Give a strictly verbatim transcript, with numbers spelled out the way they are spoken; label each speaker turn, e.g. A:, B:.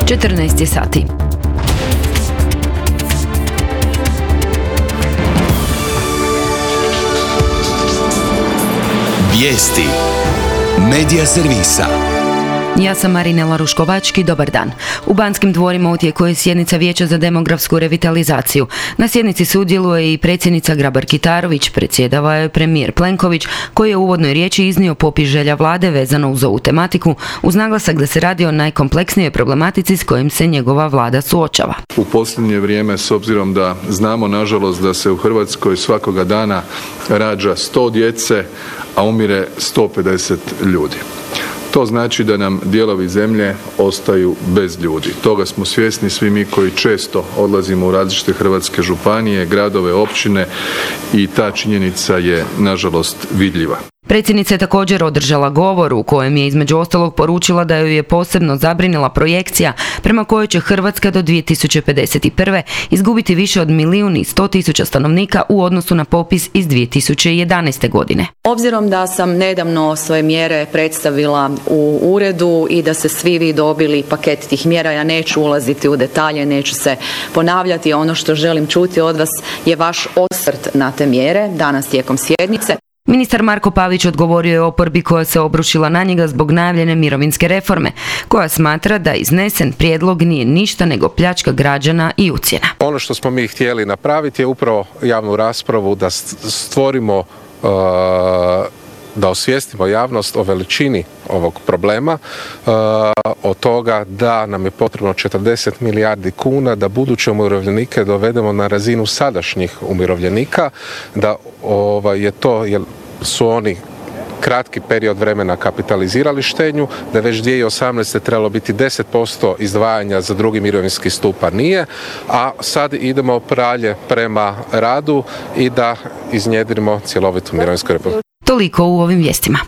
A: četrnaest je sati.
B: Vijesti Medija servisa.
A: Ja sam Marinela Ruškovački, dobar dan. U Banskim dvorima utjekuje sjednica Vijeća za demografsku revitalizaciju. Na sjednici sudjeluje i predsjednica Grabar-Kitarović, predsjedava je premijer Plenković, koji je u uvodnoj riječi iznio popis želja vlade vezano uz ovu tematiku, uz naglasak da se radi o najkompleksnijoj problematici s kojim se njegova vlada suočava.
C: U posljednje vrijeme, s obzirom da znamo nažalost da se u Hrvatskoj svakoga dana rađa sto djece, a umire sto pedeset ljudi. To znači da nam dijelovi zemlje ostaju bez ljudi. Toga smo svjesni svi mi koji često odlazimo u različite hrvatske županije, gradove, općine i ta činjenica je nažalost vidljiva.
A: Predsjednica je također održala govor u kojem je između ostalog poručila da ju je posebno zabrinila projekcija prema kojoj će Hrvatska do dvije tisuće pedeset prve. izgubiti više od milijun i sto tisuća stanovnika u odnosu na popis iz dvije tisuće jedanaeste. godine.
D: Obzirom da sam nedavno svoje mjere predstavila u uredu i da se svi vi dobili paket tih mjera, ja neću ulaziti u detalje, neću se ponavljati. Ono što želim čuti od vas je vaš osvrt na te mjere danas tijekom sjednice.
A: Ministar Marko Pavić odgovorio je oporbi koja se obrušila na njega zbog najavljene mirovinske reforme, koja smatra da iznesen prijedlog nije ništa nego pljačka građana i ucjena.
E: Ono što smo mi htjeli napraviti je upravo javnu raspravu da stvorimo, da osvijestimo javnost o veličini ovog problema, od toga da nam je potrebno četrdeset milijardi kuna, da buduće umirovljenike dovedemo na razinu sadašnjih umirovljenika, da ovaj, je to, jer su oni kratki period vremena kapitalizirali štednju, da već dvije tisuće osamnaeste. trebalo biti deset posto izdvajanja za drugi mirovinski stup, a nije, a sad idemo pralje prema radu i da iznjedrimo cjelovitu mirovinsku reformu.
A: Toliko u ovim vijestima.